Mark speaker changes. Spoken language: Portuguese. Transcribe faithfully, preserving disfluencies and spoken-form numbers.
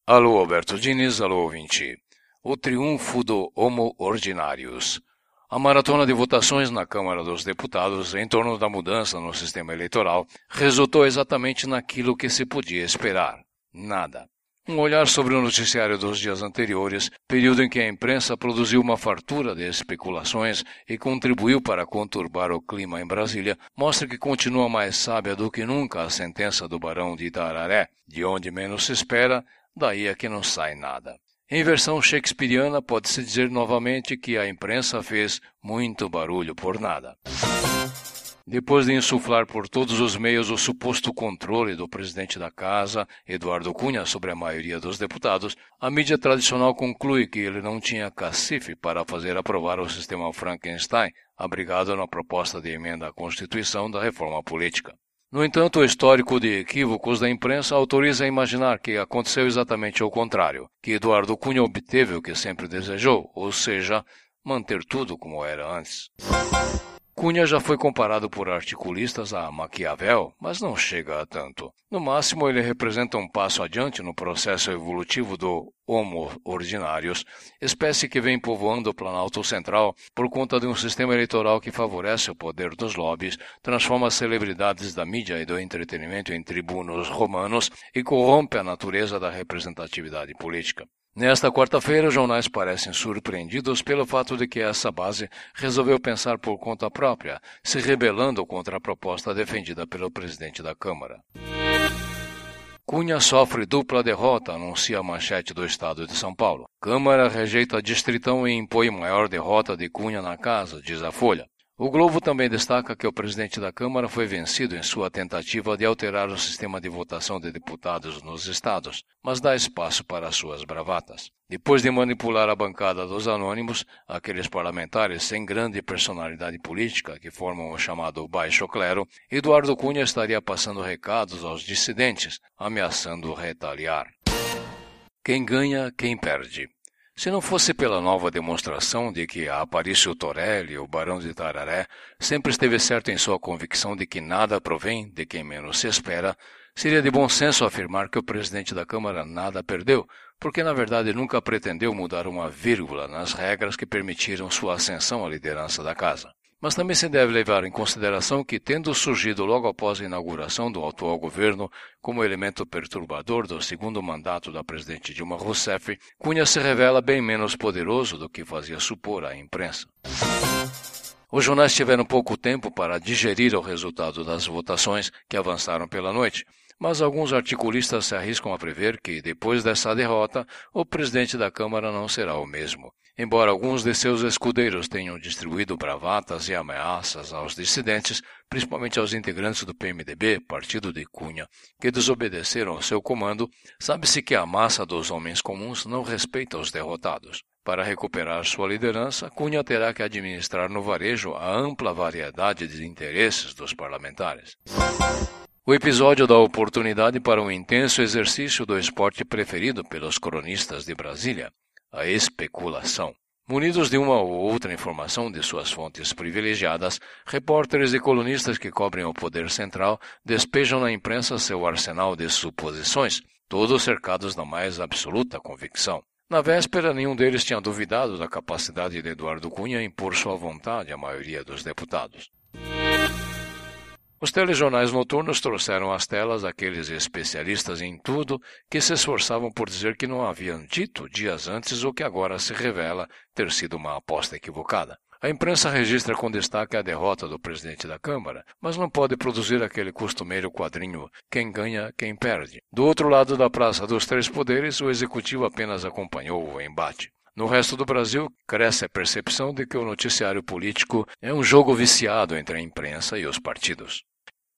Speaker 1: Alô, Alberto Diniz, alô, ouvinte. O triunfo do Homo Ordinarius. A maratona de votações na Câmara dos Deputados em torno da mudança no sistema eleitoral resultou exatamente naquilo que se podia esperar: nada. Um olhar sobre o noticiário dos dias anteriores, período em que a imprensa produziu uma fartura de especulações e contribuiu para conturbar o clima em Brasília, mostra que continua mais sábia do que nunca a sentença do Barão de Itararé: de onde menos se espera, daí é que não sai nada. Em versão shakespeariana, pode-se dizer novamente que a imprensa fez muito barulho por nada. Depois de insuflar por todos os meios o suposto controle do presidente da Casa, Eduardo Cunha, sobre a maioria dos deputados, a mídia tradicional conclui que ele não tinha cacife para fazer aprovar o sistema Frankenstein, abrigado na proposta de emenda à Constituição da reforma política. No entanto, o histórico de equívocos da imprensa autoriza a imaginar que aconteceu exatamente o contrário, que Eduardo Cunha obteve o que sempre desejou, ou seja, manter tudo como era antes. Cunha já foi comparado por articulistas a Maquiavel, mas não chega a tanto. No máximo, ele representa um passo adiante no processo evolutivo do Homo Ordinarius, espécie que vem povoando o Planalto Central por conta de um sistema eleitoral que favorece o poder dos lobbies, transforma as celebridades da mídia e do entretenimento em tribunos romanos e corrompe a natureza da representatividade política. Nesta quarta-feira, os jornais parecem surpreendidos pelo fato de que essa base resolveu pensar por conta própria, se rebelando contra a proposta defendida pelo presidente da Câmara. Cunha sofre dupla derrota, anuncia a manchete do Estado de São Paulo. Câmara rejeita distritão e impõe maior derrota de Cunha na casa, diz a Folha. O Globo também destaca que o presidente da Câmara foi vencido em sua tentativa de alterar o sistema de votação de deputados nos estados, mas dá espaço para suas bravatas. Depois de manipular a bancada dos anônimos, aqueles parlamentares sem grande personalidade política que formam o chamado baixo clero, Eduardo Cunha estaria passando recados aos dissidentes, ameaçando retaliar. Quem ganha, quem perde. Se não fosse pela nova demonstração de que a Aparício Torelli, o Barão de Itararé, sempre esteve certo em sua convicção de que nada provém de quem menos se espera, seria de bom senso afirmar que o presidente da Câmara nada perdeu, porque na verdade nunca pretendeu mudar uma vírgula nas regras que permitiram sua ascensão à liderança da Casa. Mas também se deve levar em consideração que, tendo surgido logo após a inauguração do atual governo como elemento perturbador do segundo mandato da presidente Dilma Rousseff, Cunha se revela bem menos poderoso do que fazia supor a imprensa. Os jornais tiveram pouco tempo para digerir o resultado das votações que avançaram pela noite, mas alguns articulistas se arriscam a prever que, depois dessa derrota, o presidente da Câmara não será o mesmo. Embora alguns de seus escudeiros tenham distribuído bravatas e ameaças aos dissidentes, principalmente aos integrantes do P M D B, partido de Cunha, que desobedeceram ao seu comando, sabe-se que a massa dos homens comuns não respeita os derrotados. Para recuperar sua liderança, Cunha terá que administrar no varejo a ampla variedade de interesses dos parlamentares. O episódio dá oportunidade para um intenso exercício do esporte preferido pelos cronistas de Brasília: a especulação. Munidos de uma ou outra informação de suas fontes privilegiadas, repórteres e colunistas que cobrem o poder central despejam na imprensa seu arsenal de suposições, todos cercados da mais absoluta convicção. Na véspera, nenhum deles tinha duvidado da capacidade de Eduardo Cunha em impor sua vontade à maioria dos deputados. Os telejornais noturnos trouxeram às telas aqueles especialistas em tudo que se esforçavam por dizer que não haviam dito dias antes o que agora se revela ter sido uma aposta equivocada. A imprensa registra com destaque a derrota do presidente da Câmara, mas não pode produzir aquele costumeiro quadrinho "quem ganha, quem perde". Do outro lado da Praça dos Três Poderes, o executivo apenas acompanhou o embate. No resto do Brasil, cresce a percepção de que o noticiário político é um jogo viciado entre a imprensa e os partidos.